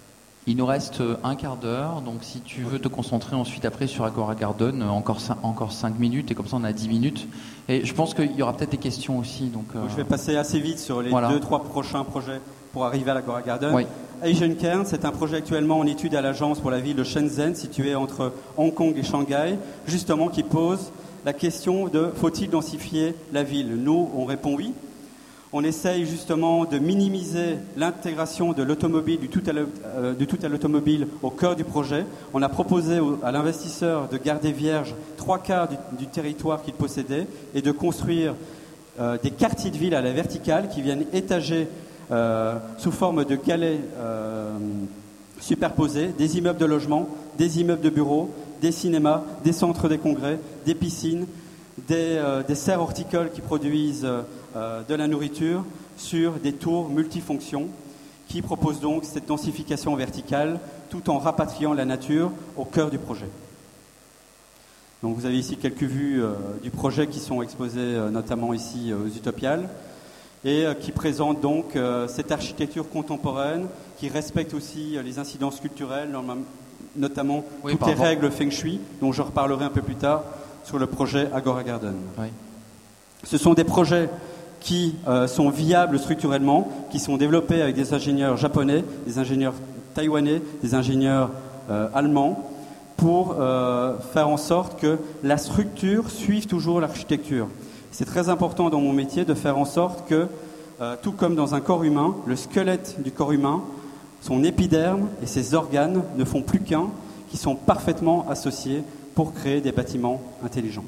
Il nous reste un quart d'heure, donc si tu veux te concentrer ensuite après sur Agora Garden, encore 5 minutes, et comme ça on a 10 minutes. Et je pense qu'il y aura peut-être des questions aussi. Donc, je vais passer assez vite sur les 2-3 prochains projets pour arriver à l'Agora Garden. Oui. Asian Cairn, c'est un projet actuellement en étude à l'agence pour la ville de Shenzhen, située entre Hong Kong et Shanghai, justement qui pose la question de faut-il densifier la ville ? Nous, on répond oui. On essaye justement de minimiser l'intégration de l'automobile, du tout à l'automobile au cœur du projet. On a proposé à l'investisseur de garder vierge 3/4 du territoire qu'il possédait et de construire des quartiers de ville à la verticale qui viennent étager sous forme de galets superposés, des immeubles de logement, des immeubles de bureaux, des cinémas, des centres des congrès, des piscines, des serres horticoles qui produisent de la nourriture sur des tours multifonctions qui proposent donc cette densification verticale tout en rapatriant la nature au cœur du projet. Donc vous avez ici quelques vues du projet qui sont exposées notamment ici aux Utopiales et qui présentent donc cette architecture contemporaine qui respecte aussi les incidences culturelles, notamment toutes les règles Feng Shui, dont je reparlerai un peu plus tard sur le projet Agora Garden. Oui. Ce sont des projets qui sont viables structurellement, qui sont développés avec des ingénieurs japonais, des ingénieurs taïwanais, des ingénieurs allemands, pour faire en sorte que la structure suive toujours l'architecture. C'est très important dans mon métier de faire en sorte que, tout comme dans un corps humain, le squelette du corps humain, son épiderme et ses organes ne font plus qu'un, qui sont parfaitement associés pour créer des bâtiments intelligents.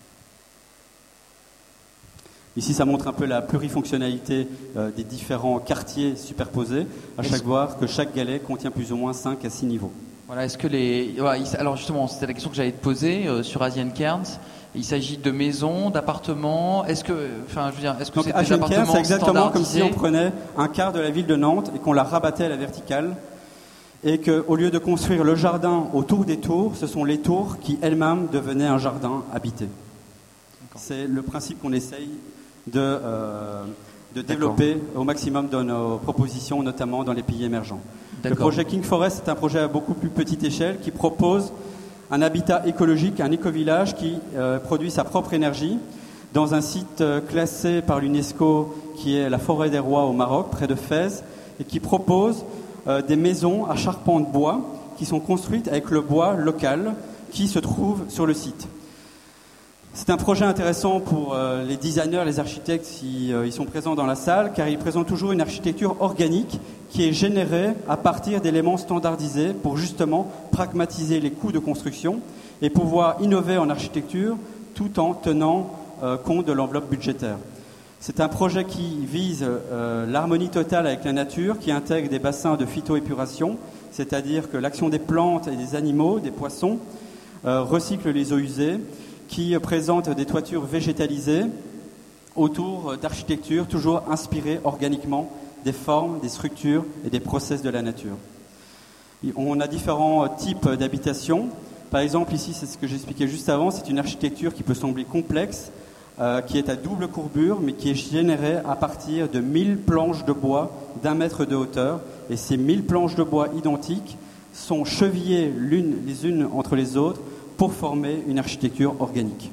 Ici, ça montre un peu la plurifonctionnalité des différents quartiers superposés, à chaque fois que chaque galet contient plus ou moins 5 à 6 niveaux. Voilà, est-ce que alors justement, c'était la question que j'allais te poser sur Asian Cairns. Il s'agit de maisons, d'appartements. Est-ce que Donc, c'est des Asian appartements Cairns, c'est exactement comme si on standardisés prenait un quart de la ville de Nantes et qu'on la rabattait à la verticale, et qu'au lieu de construire le jardin autour des tours, ce sont les tours qui elles-mêmes devenaient un jardin habité. C'est le principe qu'on essaye de développer au maximum dans nos propositions, notamment dans les pays émergents. Le projet King Forest est un projet à beaucoup plus petite échelle qui propose un habitat écologique, un éco-village qui produit sa propre énergie dans un site classé par l'UNESCO qui est la Forêt des Rois au Maroc, près de Fès, et qui propose des maisons à charpente bois qui sont construites avec le bois local qui se trouve sur le site. C'est un projet intéressant pour les designers, les architectes si ils sont présents dans la salle, car il présente toujours une architecture organique qui est générée à partir d'éléments standardisés pour justement pragmatiser les coûts de construction et pouvoir innover en architecture tout en tenant compte de l'enveloppe budgétaire. C'est un projet qui vise l'harmonie totale avec la nature, qui intègre des bassins de phytoépuration, c'est-à-dire que l'action des plantes et des animaux, des poissons, recycle les eaux usées, qui présente des toitures végétalisées autour d'architectures toujours inspirées organiquement des formes, des structures et des process de la nature. On a différents types d'habitations. Par exemple, ici, c'est ce que j'expliquais juste avant, c'est une architecture qui peut sembler complexe, qui est à double courbure, mais qui est générée à partir de 1000 planches de bois d'1 mètre de hauteur. Et ces 1000 planches de bois identiques sont chevillées les unes entre les autres pour former une architecture organique.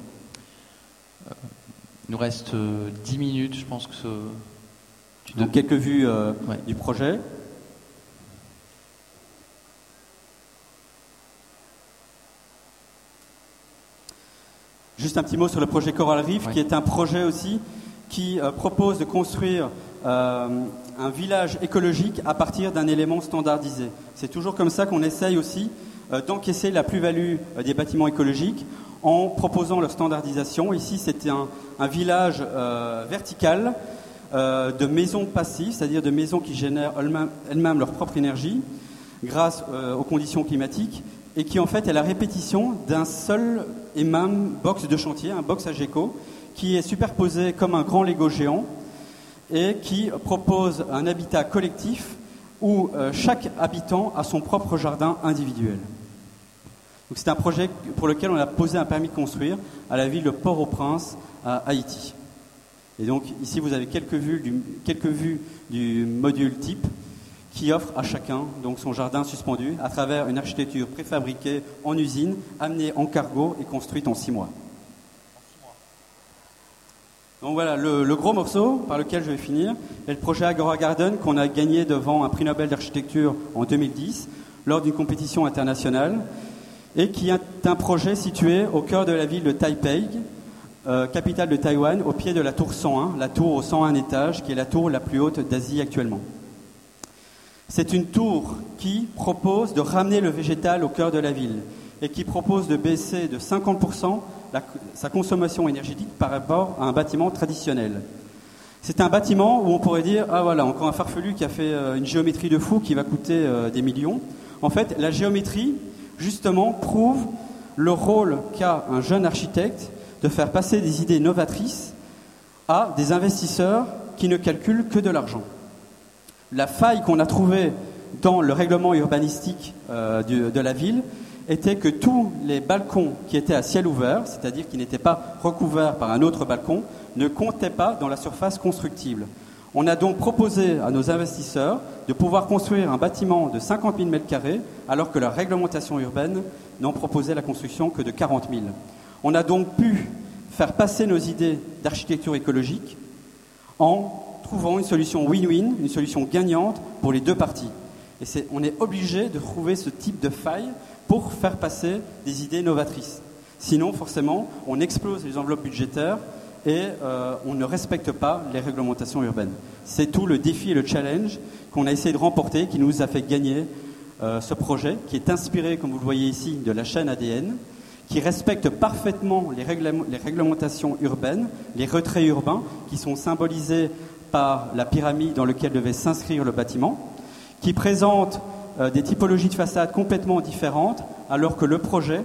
Il nous reste 10 minutes, je pense que Donc quelques vues du projet. Juste un petit mot sur le projet Coral Reef, qui est un projet aussi qui propose de construire un village écologique à partir d'un élément standardisé. C'est toujours comme ça qu'on essaye aussi d'encaisser la plus-value des bâtiments écologiques en proposant leur standardisation. Ici, c'était un village vertical de maisons passives, c'est-à-dire de maisons qui génèrent elles-mêmes leur propre énergie grâce aux conditions climatiques et qui en fait est la répétition d'un seul et même box de chantier, un box AGECO, qui est superposé comme un grand Lego géant et qui propose un habitat collectif où chaque habitant a son propre jardin individuel. Donc c'est un projet pour lequel on a posé un permis de construire à la ville de Port-au-Prince, à Haïti. Et donc ici vous avez quelques vues du module type qui offre à chacun donc son jardin suspendu à travers une architecture préfabriquée en usine, amenée en cargo et construite en 6 mois. Donc voilà, le gros morceau par lequel je vais finir est le projet Agora Garden qu'on a gagné devant un prix Nobel d'architecture en 2010 lors d'une compétition internationale et qui est un projet situé au cœur de la ville de Taipei, capitale de Taïwan, au pied de la tour 101, la tour aux 101 étages, qui est la tour la plus haute d'Asie actuellement. C'est une tour qui propose de ramener le végétal au cœur de la ville et qui propose de baisser de 50% sa consommation énergétique par rapport à un bâtiment traditionnel. C'est un bâtiment où on pourrait dire « Ah voilà, encore un farfelu qui a fait une géométrie de fou qui va coûter des millions ». En fait, la géométrie, justement, prouve le rôle qu'a un jeune architecte de faire passer des idées novatrices à des investisseurs qui ne calculent que de l'argent. La faille qu'on a trouvée dans le règlement urbanistique de la ville était que tous les balcons qui étaient à ciel ouvert, c'est-à-dire qui n'étaient pas recouverts par un autre balcon, ne comptaient pas dans la surface constructible. On a donc proposé à nos investisseurs de pouvoir construire un bâtiment de 50 000 m², alors que la réglementation urbaine n'en proposait la construction que de 40 000. On a donc pu faire passer nos idées d'architecture écologique en trouvant une solution win-win, une solution gagnante pour les deux parties. Et on est obligé de trouver ce type de faille pour faire passer des idées novatrices. Sinon, forcément, on explose les enveloppes budgétaires et on ne respecte pas les réglementations urbaines. C'est tout le défi et le challenge qu'on a essayé de remporter, qui nous a fait gagner ce projet, qui est inspiré, comme vous le voyez ici, de la chaîne ADN, qui respecte parfaitement les réglementations urbaines, les retraits urbains, qui sont symbolisés par la pyramide dans laquelle devait s'inscrire le bâtiment, qui présente des typologies de façades complètement différentes, alors que le projet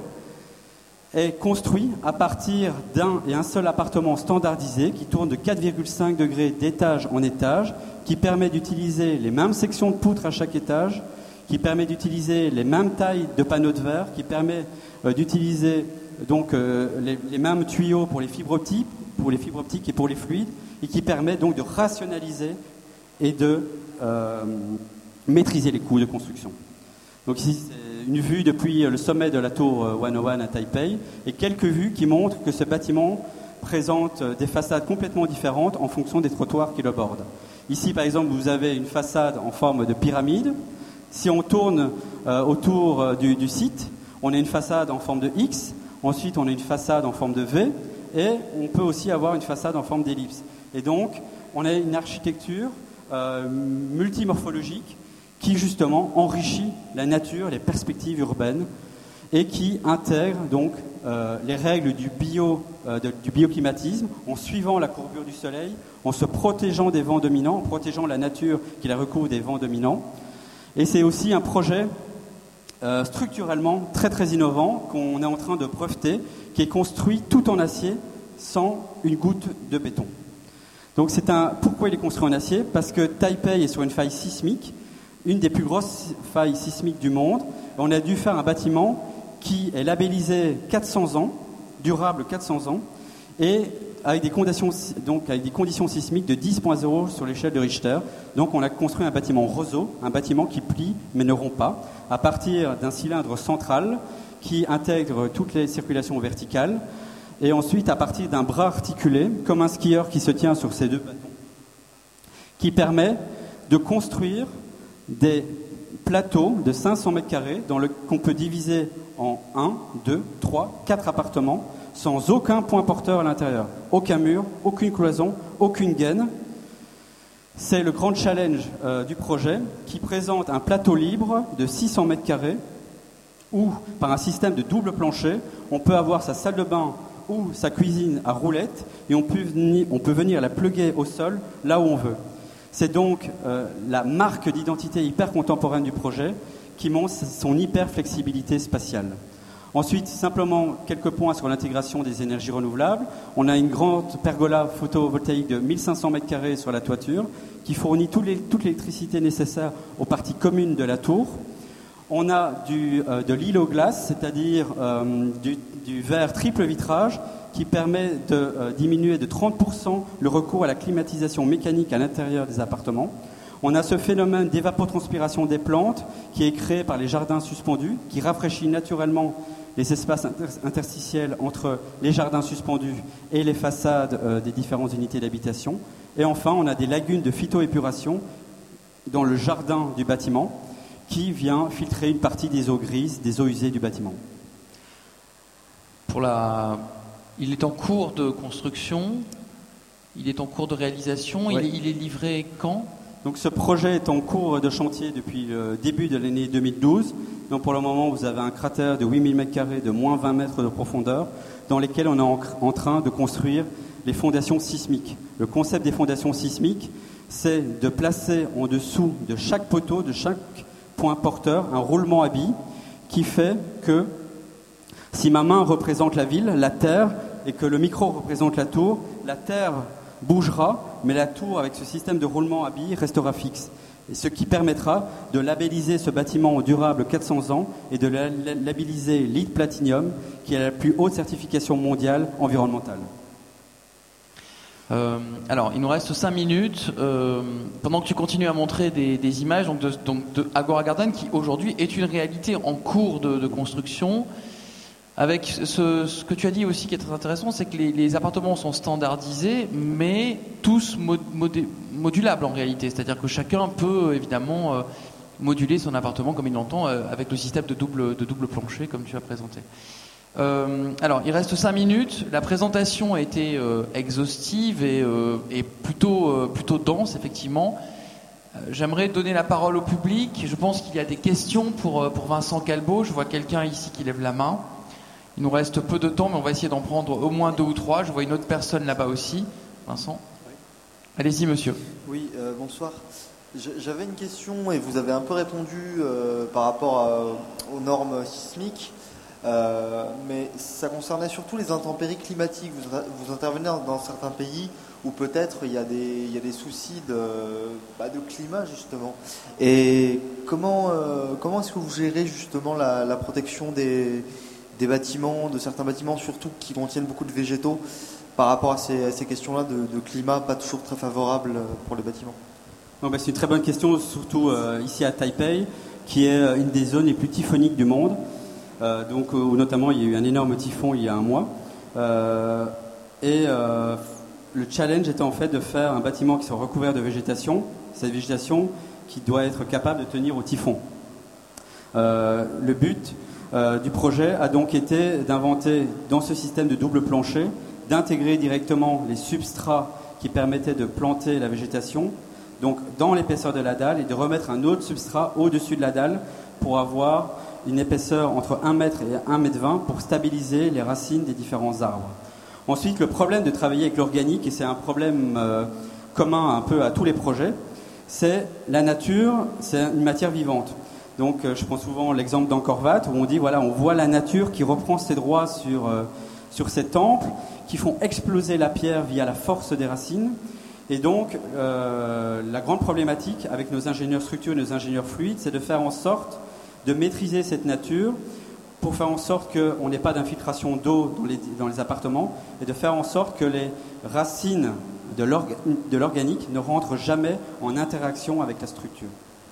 est construit à partir d'un et un seul appartement standardisé qui tourne de 4,5 degrés d'étage en étage, qui permet d'utiliser les mêmes sections de poutres à chaque étage, qui permet d'utiliser les mêmes tailles de panneaux de verre, qui permet d'utiliser donc les mêmes tuyaux pour les fibres optiques et pour les fluides, et qui permet donc de rationaliser et de maîtriser les coûts de construction. Donc ici, c'est une vue depuis le sommet de la tour 101 à Taipei, et quelques vues qui montrent que ce bâtiment présente des façades complètement différentes en fonction des trottoirs qui le bordent. Ici, par exemple, vous avez une façade en forme de pyramide. Si on tourne autour du site, on a une façade en forme de X, ensuite on a une façade en forme de V, et on peut aussi avoir une façade en forme d'ellipse. Et donc, on a une architecture multimorphologique qui, justement, enrichit la nature, les perspectives urbaines, et qui intègre donc les règles du bioclimatisme en suivant la courbure du soleil, en se protégeant des vents dominants, en protégeant la nature qui la recouvre des vents dominants. Et c'est aussi un projet structurellement très très innovant qu'on est en train de breveter, qui est construit tout en acier sans une goutte de béton. Donc pourquoi il est construit en acier ? Parce que Taipei est sur une faille sismique, une des plus grosses failles sismiques du monde. On a dû faire un bâtiment qui est labellisé 400 ans, durable 400 ans, et avec des conditions sismiques de 10.0 sur l'échelle de Richter. Donc on a construit un bâtiment roseau, un bâtiment qui plie mais ne rompt pas, à partir d'un cylindre central qui intègre toutes les circulations verticales, et ensuite à partir d'un bras articulé, comme un skieur qui se tient sur ses deux bâtons, qui permet de construire des plateaux de 500 m² qu'on peut diviser en 1, 2, 3, 4 appartements, sans aucun point porteur à l'intérieur, aucun mur, aucune cloison, aucune gaine. C'est le grand challenge du projet, qui présente un plateau libre de 600 m² où, par un système de double plancher, on peut avoir sa salle de bain ou sa cuisine à roulettes, et on peut venir la plugger au sol là où on veut. C'est donc la marque d'identité hyper contemporaine du projet qui montre son hyper flexibilité spatiale. Ensuite, simplement quelques points sur l'intégration des énergies renouvelables. On a une grande pergola photovoltaïque de 1500 m² sur la toiture qui fournit toute l'électricité nécessaire aux parties communes de la tour. On a de l'îlot-glace, c'est-à-dire du verre triple vitrage qui permet de diminuer de 30% le recours à la climatisation mécanique à l'intérieur des appartements. On a ce phénomène d'évapotranspiration des plantes qui est créé par les jardins suspendus, qui rafraîchit naturellement les espaces interstitiels entre les jardins suspendus et les façades des différentes unités d'habitation. Et enfin, on a des lagunes de phytoépuration dans le jardin du bâtiment qui vient filtrer une partie des eaux grises, des eaux usées du bâtiment. Il est en cours de construction, il est en cours de réalisation, Oui. il est livré quand ? Donc ce projet est en cours de chantier depuis le début de l'année 2012. Donc pour le moment, vous avez un cratère de 8000 m² de moins 20 mètres de profondeur dans lesquels on est en train de construire les fondations sismiques. Le concept des fondations sismiques, c'est de placer en dessous de chaque poteau, de chaque point porteur, un roulement à billes qui fait que si ma main représente la ville, la terre, et que le micro représente la tour, la terre bougera, mais la tour, avec ce système de roulement à billes, restera fixe. Et ce qui permettra de labelliser ce bâtiment durable 400 ans et de labelliser LEED Platinum, qui est la plus haute certification mondiale environnementale. Alors, il nous reste 5 minutes. Pendant que tu continues à montrer des images de Agora Garden, qui aujourd'hui est une réalité en cours de construction, avec ce que tu as dit aussi qui est très intéressant, c'est que les appartements sont standardisés, mais tous modulables en réalité. C'est-à-dire que chacun peut évidemment moduler son appartement comme il l'entend avec le système de double plancher comme tu as présenté. Alors, il reste 5 minutes. La présentation a été exhaustive et plutôt dense, effectivement. J'aimerais donner la parole au public. Je pense qu'il y a des questions pour Vincent Calbeau. Je vois quelqu'un ici qui lève la main. Il nous reste peu de temps, mais on va essayer d'en prendre au moins 2 ou 3. Je vois une autre personne là-bas aussi. Vincent ? Oui. Allez-y, monsieur. Oui, bonsoir. J'avais une question et vous avez un peu répondu par rapport aux normes sismiques. Mais ça concernait surtout les intempéries climatiques. Vous intervenez dans certains pays où peut-être il y a des soucis de climat justement. Et comment est-ce que vous gérez justement la protection des bâtiments, de certains bâtiments surtout qui contiennent beaucoup de végétaux par rapport à ces questions-là de climat pas toujours très favorable pour les bâtiments? C'est une très bonne question, surtout ici à Taipei, qui est une des zones les plus typhoniques du monde. Où notamment il y a eu un énorme typhon il y a un mois. Le challenge était en fait de faire un bâtiment qui soit recouvert de végétation, cette végétation qui doit être capable de tenir au typhon. Le but du projet a donc été d'inventer dans ce système de double plancher, d'intégrer directement les substrats qui permettaient de planter la végétation, donc dans l'épaisseur de la dalle, et de remettre un autre substrat au-dessus de la dalle pour avoir une épaisseur entre 1 mètre et 1,20 mètre pour stabiliser les racines des différents arbres. Ensuite, le problème de travailler avec l'organique, et c'est un problème commun un peu à tous les projets, c'est la nature, c'est une matière vivante. Donc je prends souvent l'exemple d'Angkor Wat où on dit voilà, on voit la nature qui reprend ses droits sur ces temples, qui font exploser la pierre via la force des racines. Et donc la grande problématique avec nos ingénieurs structurels et nos ingénieurs fluides, c'est de faire en sorte de maîtriser cette nature pour faire en sorte qu'on n'ait pas d'infiltration d'eau dans les appartements et de faire en sorte que les racines de l'organique ne rentrent jamais en interaction avec la structure.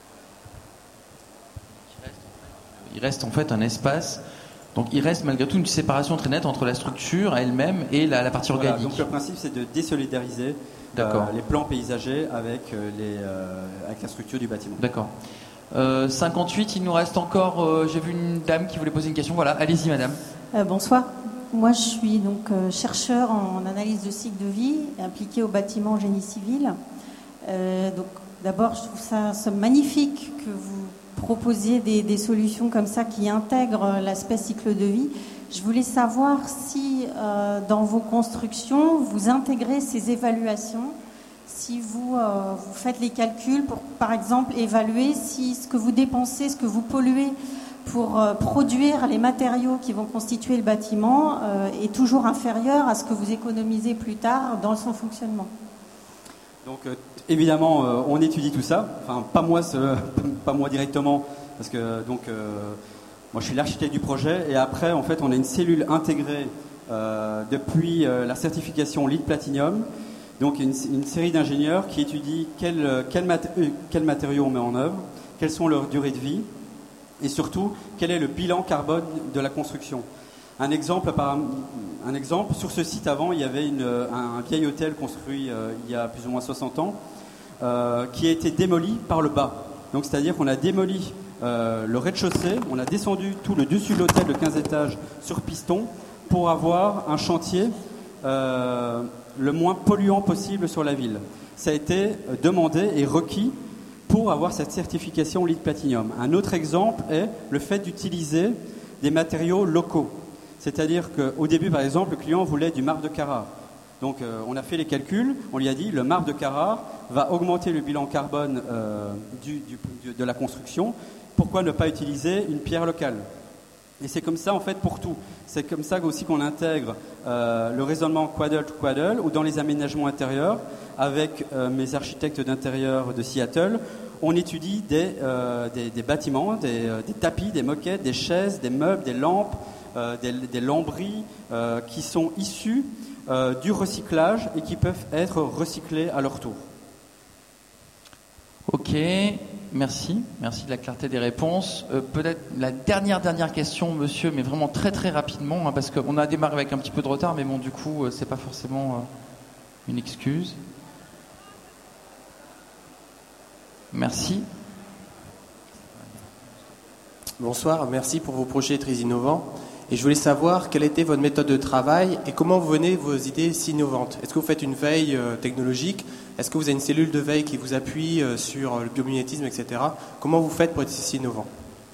Il reste en fait un espace, donc il reste malgré tout une séparation très nette entre la structure elle-même et la partie organique. Voilà, donc le principe c'est de désolidariser les plans paysagers avec la structure du bâtiment. D'accord. 58, il nous reste encore, j'ai vu une dame qui voulait poser une question. Voilà, allez-y madame. Bonsoir. Moi je suis donc chercheur en analyse de cycle de vie, impliquée au bâtiment génie civil. Donc d'abord je trouve ça magnifique que vous proposiez des solutions comme ça qui intègrent l'aspect cycle de vie. Je voulais savoir si dans vos constructions vous intégrez ces évaluations. Si vous faites les calculs pour, par exemple, évaluer si ce que vous dépensez, ce que vous polluez pour produire les matériaux qui vont constituer le bâtiment est toujours inférieur à ce que vous économisez plus tard dans son fonctionnement. Donc évidemment, on étudie tout ça. Enfin, pas moi directement, parce que moi je suis l'architecte du projet. Et après, en fait, on a une cellule intégrée depuis la certification LEED Platinum, Donc une série d'ingénieurs qui étudient quels matériaux on met en œuvre, quelles sont leurs durées de vie, et surtout quel est le bilan carbone de la construction. Un exemple, sur ce site avant, il y avait un vieil hôtel construit il y a plus ou moins 60 ans, qui a été démoli par le bas. Donc c'est-à-dire qu'on a démoli le rez-de-chaussée, on a descendu tout le dessus de l'hôtel de 15 étages sur piston pour avoir un chantier le moins polluant possible sur la ville. Ça a été demandé et requis pour avoir cette certification LEED Platinum. Un autre exemple est le fait d'utiliser des matériaux locaux. C'est-à-dire qu'au début, par exemple, le client voulait du marbre de Carrare. Donc on a fait les calculs, on lui a dit le marbre de Carrare va augmenter le bilan carbone de la construction. Pourquoi ne pas utiliser une pierre locale ? Et c'est comme ça en fait pour tout. C'est comme ça aussi qu'on intègre le raisonnement Quaddle to Quaddle, ou dans les aménagements intérieurs, avec mes architectes d'intérieur de Seattle, on étudie des bâtiments, des tapis, des moquettes, des chaises, des meubles, des lampes, des lambris qui sont issus du recyclage et qui peuvent être recyclés à leur tour. Ok, merci de la clarté des réponses. Peut-être la dernière question, monsieur, mais vraiment très très rapidement, hein, parce qu'on a démarré avec un petit peu de retard, mais bon, du coup, c'est pas forcément une excuse. Merci. Bonsoir, merci pour vos projets très innovants. Et je voulais savoir quelle était votre méthode de travail et comment vous venez vos idées si innovantes. Est-ce que vous faites une veille technologique ? Est-ce que vous avez une cellule de veille qui vous appuie sur le biomimétisme, etc. Comment vous faites pour être si innovant ?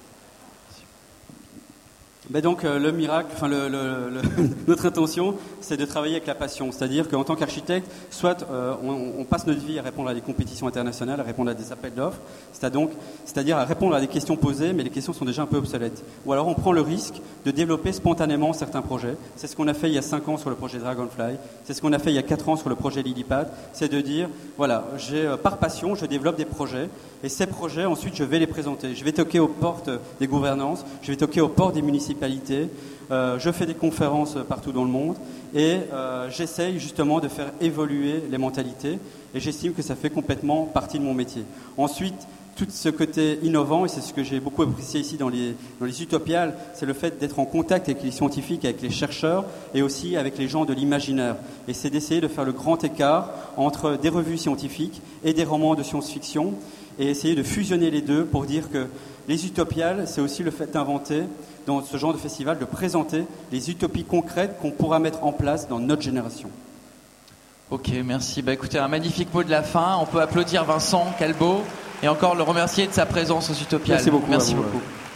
Ben donc le miracle, notre intention, c'est de travailler avec la passion. C'est-à-dire qu'en tant qu'architecte, soit on passe notre vie à répondre à des compétitions internationales, à répondre à des appels d'offres, c'est-à-dire à répondre à des questions posées, mais les questions sont déjà un peu obsolètes. Ou alors on prend le risque de développer spontanément certains projets. C'est ce qu'on a fait il y a 5 ans sur le projet Dragonfly, c'est ce qu'on a fait il y a 4 ans sur le projet Lilypad, c'est de dire, voilà, par passion, je développe des projets, et ces projets, ensuite, je vais les présenter. Je vais toquer aux portes des gouvernances, je vais toquer aux portes des municipalités, je fais des conférences partout dans le monde, et j'essaye justement de faire évoluer les mentalités, et j'estime que ça fait complètement partie de mon métier. Ensuite, tout ce côté innovant, et c'est ce que j'ai beaucoup apprécié ici dans les Utopiales, c'est le fait d'être en contact avec les scientifiques, avec les chercheurs, et aussi avec les gens de l'imaginaire. Et c'est d'essayer de faire le grand écart entre des revues scientifiques et des romans de science-fiction, et essayer de fusionner les deux pour dire que les Utopiales, c'est aussi le fait d'inventer, dans ce genre de festival, de présenter les utopies concrètes qu'on pourra mettre en place dans notre génération. Ok, merci. Écoutez, un magnifique mot de la fin. On peut applaudir Vincent Calbeau et encore le remercier de sa présence aux Utopiales. Merci beaucoup. Merci beaucoup.